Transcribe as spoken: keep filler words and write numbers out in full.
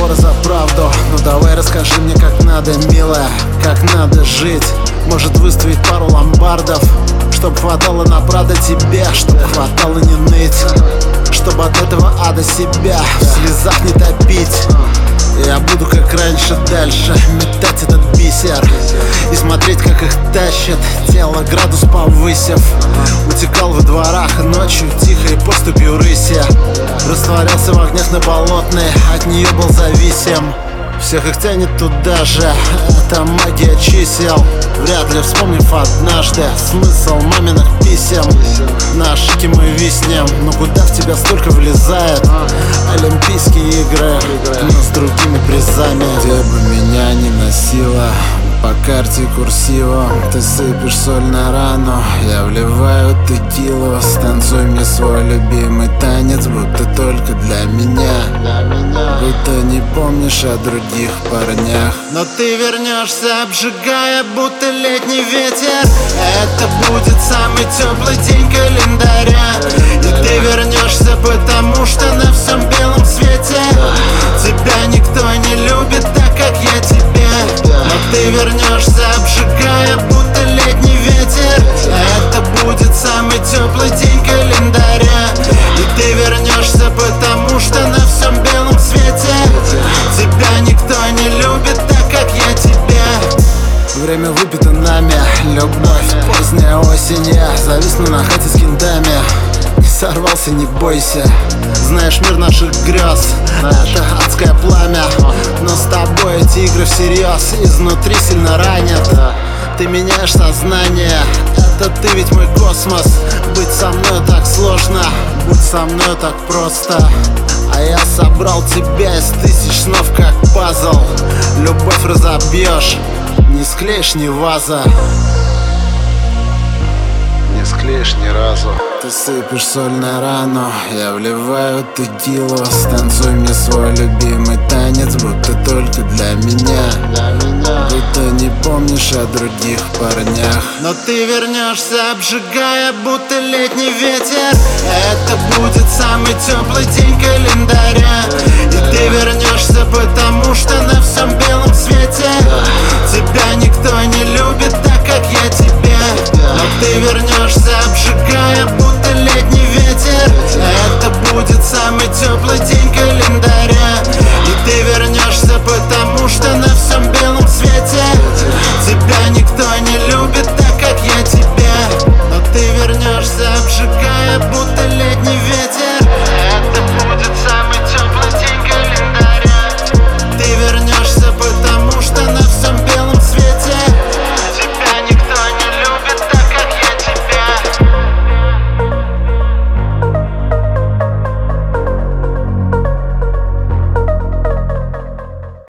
разговоры за правду. Ну давай расскажи мне, как надо, милая, как надо жить. Может выставить пару ломбардов, чтоб хватало на Прадо тебе, чтоб хватало не ныть, чтобы от этого ада себя в слезах не топить. Я буду как раньше дальше метать этот бисер и смотреть, как их тащат, тело градус повысив. Утекал во дворах ночью тихо и поступью рыси. Растворялся в огнях на Болотной, от нее был зависим. Всех их тянет туда же, это магия чисел. Вряд ли вспомнив однажды смысл маминых писем. На ошибке мы виснем, но куда в тебя столько влезает? Олимпийские игры, но с другими призами. Где бы меня ни носило, по карте курсивом ты сыпешь соль на рану, я вливаю текилу. Станцуй мне свой любимый танец, будто только для меня, будто не помнишь о других парнях. Но ты вернешься, обжигая, будто летний ветер. Это будет самый теплый день календаря. И ты вернешься, потому что на всем белом свете тебя никто не любит так, как я тебя. Но ты вернешься, обжигая, будто летний ветер. Это будет самый теплый день календаря. И ты вернешься, потому что на всем белом свете тебя никто не любит так, как я тебя. Время выпито нами, любовь, поздняя осень. Я зависну на хате с кентами. Не сорвался, не бойся. Знаешь, мир наших грез — это адское пламя. Но с тобой эти игры всерьез изнутри сильно ранят. Ты меняешь сознание, это ты ведь мой космос. Быть со мной так сложно, будь со мной так просто. А я собрал тебя из тысяч снов, как пазл. Любовь разобьешь, не склеишь ни ваза, не склеишь ни разу. Ты сыпешь соль на рану, я вливаю текилу. Станцуй мне свой любимый танец, будто только для меня, будто не помнишь о других парнях. Но ты вернешься, обжигая, будто летний ветер. Это будет самый теплый день календаря.